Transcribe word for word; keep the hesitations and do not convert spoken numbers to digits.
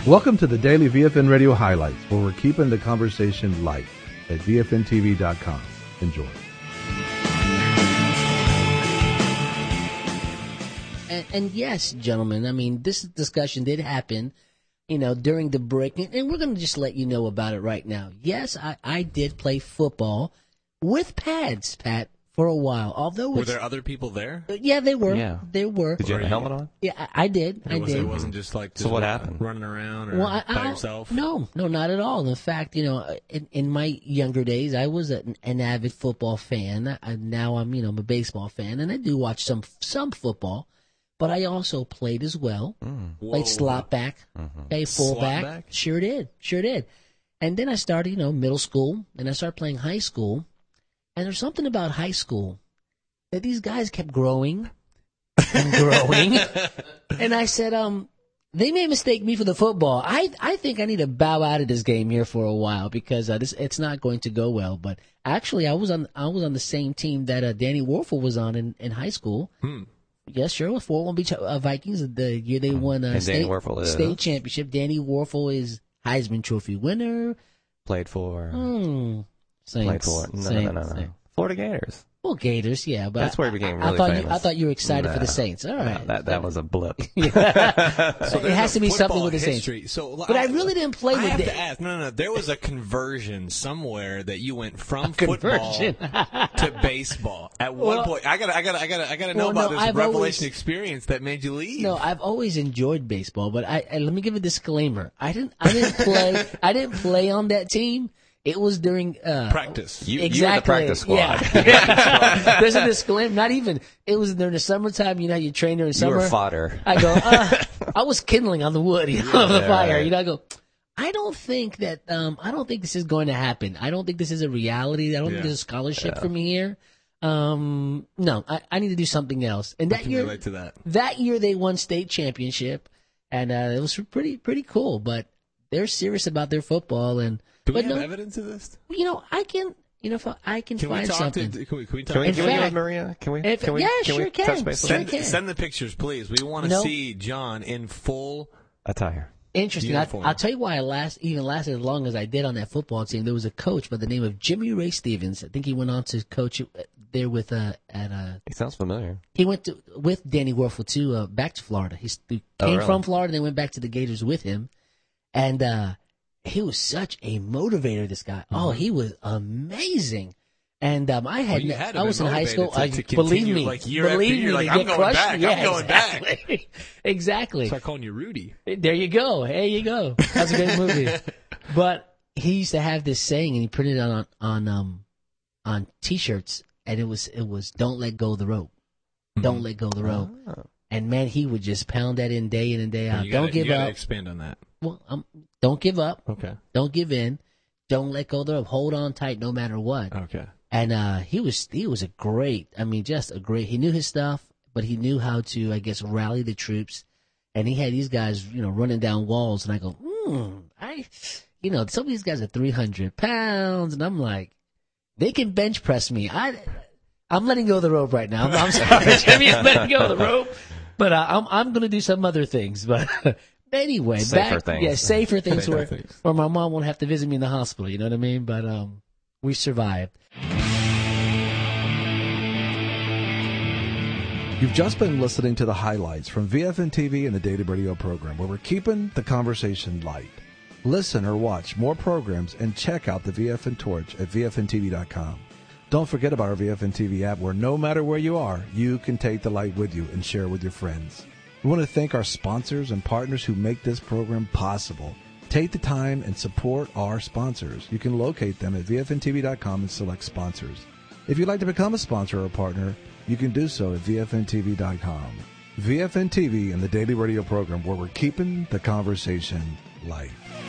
Welcome to the Daily V F N Radio Highlights, where we're keeping the conversation light at V F N T V dot com. Enjoy. And, and yes, gentlemen, I mean, this discussion did happen, you know, during the break, and, and we're going to just let you know about it right now. Yes, I, I did play football with pads, Pat, for a while. Although were there other people there? Yeah, they were. Yeah. They were. Did you have a helmet on? Yeah, I, I did. I it was, did. It wasn't just like just so what happened? Running around or well, I, by I, yourself? No, no, not at all. In fact, you know, in, in my younger days, I was an, an avid football fan. I, now I'm, you know, I'm a baseball fan, and I do watch some some football. But I also played as well. Mm. Played slot back, Mm-hmm. played fullback. Slot back? Sure did, sure did. And then I started, you know, middle school, and I started playing high school. And there's something about high school that these guys kept growing and growing. And I said, um, they may mistake me for the football. I I think I need to bow out of this game here for a while because uh, this it's not going to go well. But actually, I was on I was on the same team that uh, Danny Warfel was on in, in high school. Hmm. Yes, sure. With Fort Long Beach uh, Vikings, the year they won uh, And state, Danny Warfel is? state championship. Danny Warfel is Heisman Trophy winner. Played for. Hmm. Saints. Played for. No, Saints. no, no, no, no. Florida Gators. Well, Gators, yeah, but That's where I, he became I, really I thought famous. You, I thought you were excited No. for the Saints. All right, No, that that was a blip. Yeah. So It there's has a to be something football with the Saints. history. So, But I really didn't play I with have it. to ask. No, no, no. There was a conversion somewhere that you went from A football conversion. to baseball. At Well- one point, I gotta, I gotta, I gotta, I gotta know Well, about no, this I've revelation always- experience that made you leave. No, I've always enjoyed baseball, but I, I let me give a disclaimer. I didn't I didn't play I didn't play on that team. It was during uh, practice. You, you were the exactly. practice squad. Yeah. There's a disclaimer. Not even. It was during the summertime. You know, you train during You summer. were fodder. I go. Uh, I was kindling on the wood, you know, of the Yeah, fire. right. You know, I go. I don't think that. Um, I don't think this is going to happen. I don't think this is a reality. I don't Yeah. think there's a scholarship for me here. Um, no, I, I need to do something else. And I that can year, relate to that. that year they won state championship, and uh, it was pretty pretty cool. But they're serious about their football, and Do we but have no, evidence of this? you know, I can. You know, if I, I can, Can we find talk something. to? Can we, can we talk? Can we, In can we get fact- with Maria? Can we? if- can we yeah, can sure we can. touch base with Sure her? Send, can. send the pictures, please. We want to You know- see John in full. Attire. Interesting. I, Uniform. I'll tell you why I last even lasted as long as I did on that football team. There was a coach by the name of Jimmy Ray Stevens. I think he went on to coach it there with uh at uh He sounds familiar. he went to with Danny Warfel too uh, back to Florida. He, he Oh, came really? from Florida, then went back to the Gators with him, and uh he was such a motivator. This guy, oh, he was amazing. And um, I had, Well, you had to I be was in high school. motivated to- I, to believe continue, me, like, year after believe year, me, like, to I'm get going crushed. back, I'm Yeah, going back. exactly. exactly. Start calling you Rudy. There you go. There you go. That's a great movie. But he used to have this saying, and he printed it on on um on T-shirts, and it was it was "Don't let go of the rope, don't let go of the rope." Oh. And man, he would just pound that in day in and day out. You Don't gotta, give you gotta up. expand on that. Well, um, don't give up. Okay. Don't give in. Don't let go of the rope. Hold on tight, no matter what. Okay. And uh, he was he was a great. I mean, just a great. He knew his stuff, but he knew how to, I guess, rally the troops. And he had these guys, you know, running down walls. And I go, hmm, I, you know, some of these guys are three hundred pounds, and I'm like, they can bench press me. I, I'm letting go of the rope right now. I'm, I'm sorry, Jimmy. I'm letting go of the rope, but uh, I'm I'm gonna do some other things. But anyway, Safer back, things. yeah, safer things Safer where things. where my mom won't have to visit me in the hospital. You know what I mean? But um, we survived. You've just been listening to the highlights from V F N T V and the Daily Radio program, where we're keeping the conversation light. Listen or watch more programs and check out the V F N Torch at V F N T V dot com. Don't forget about our V F N T V app, where no matter where you are, you can take the light with you and share it with your friends. We want to thank our sponsors and partners who make this program possible. Take the time and support our sponsors. You can locate them at V F N T V dot com and select sponsors. If you'd like to become a sponsor or a partner, you can do so at V F N T V dot com. V F N T V and the Daily Radio program, where we're keeping the conversation light.